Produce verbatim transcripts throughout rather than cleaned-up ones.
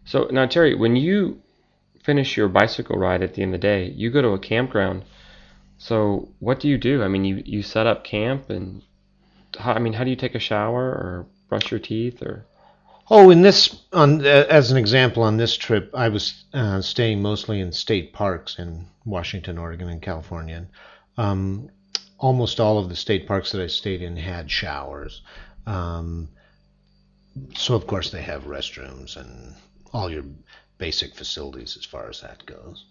So now, Terry, when you finish your bicycle ride at the end of the day, you go to a campground. So what do you do? I mean, you, you set up camp and how, I mean, how do you take a shower or brush your teeth or? Oh, in this, on uh, as an example, on this trip, I was uh, staying mostly in state parks in Washington, Oregon, and California. And, um, almost all of the state parks that I stayed in had showers. Um, so, of course, they have restrooms and all your basic facilities as far as that goes.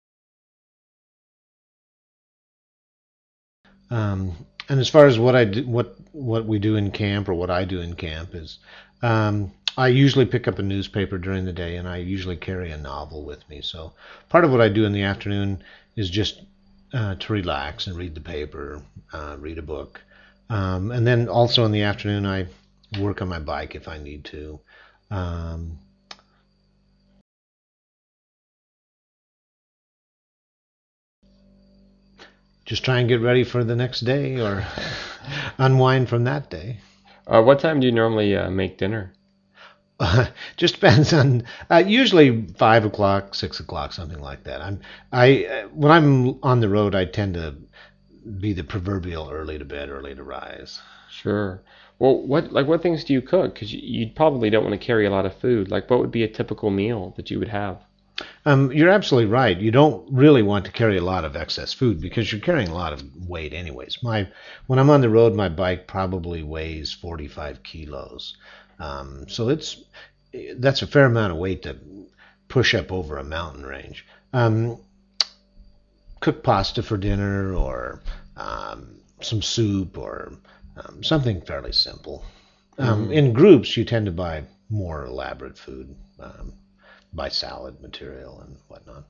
Um, and as far as what I do, what what we do in camp or what I do in camp is, um, I usually pick up a newspaper during the day, and I usually carry a novel with me. So part of what I do in the afternoon is just uh, to relax and read the paper, uh, read a book, um, and then also in the afternoon I work on my bike if I need to. Um, just try and get ready for the next day or unwind from that day. Uh, what time do you normally uh, make dinner? Uh, just depends on uh, usually five o'clock, six o'clock, something like that. I'm I uh, when I'm on the road, I tend to be the proverbial early to bed, early to rise. Sure. Well, what like what things do you cook? Because you, you probably don't want to carry a lot of food. Like, what would be a typical meal that you would have? Um, you're absolutely right. You don't really want to carry a lot of excess food because you're carrying a lot of weight anyways. My when I'm on the road, my bike probably weighs forty-five kilos. Um, so it's that's a fair amount of weight to push up over a mountain range. Um, cook pasta for dinner or um, some soup or um, something fairly simple. Um, Hmm. in groups, you tend to buy more elaborate food, um, buy salad material and whatnot.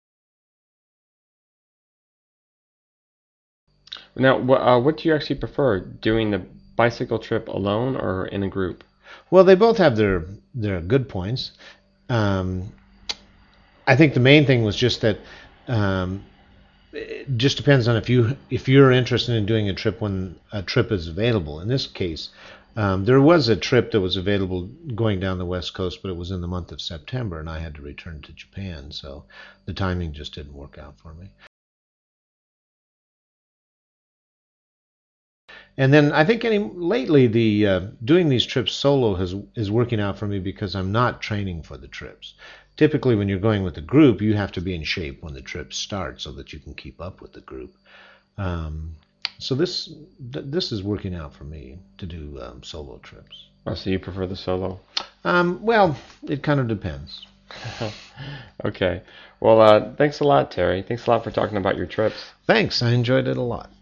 Now, wh- uh, what do you actually prefer, doing the bicycle trip alone or in a group? Well, they both have their their good points. Um, I think the main thing was just that um, it just depends on if you if you're interested in doing a trip when a trip is available. In this case, um, there was a trip that was available going down the west coast, but it was in the month of September, and I had to return to Japan, so the timing just didn't work out for me. And then I think any lately the uh, doing these trips solo has is working out for me because I'm not training for the trips. Typically, when you're going with a group, you have to be in shape when the trip starts so that you can keep up with the group. Um, so this th- this is working out for me to do um, solo trips. Oh, so you prefer the solo? Um, well, it kind of depends. Okay. Well, uh, thanks a lot, Terry. Thanks a lot for talking about your trips. Thanks, I enjoyed it a lot.